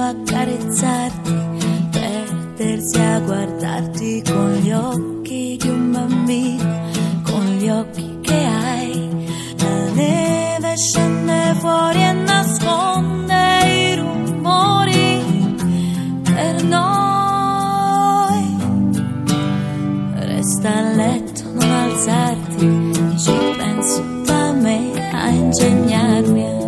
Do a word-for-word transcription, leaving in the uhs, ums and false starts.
accarezzarti, perdersi a guardarti con gli occhi di un bambino, con gli occhi che hai. La neve scende fuori e nasconde i rumori per noi. Resta a letto, non alzarti, ci penso da me a ingegnarmi a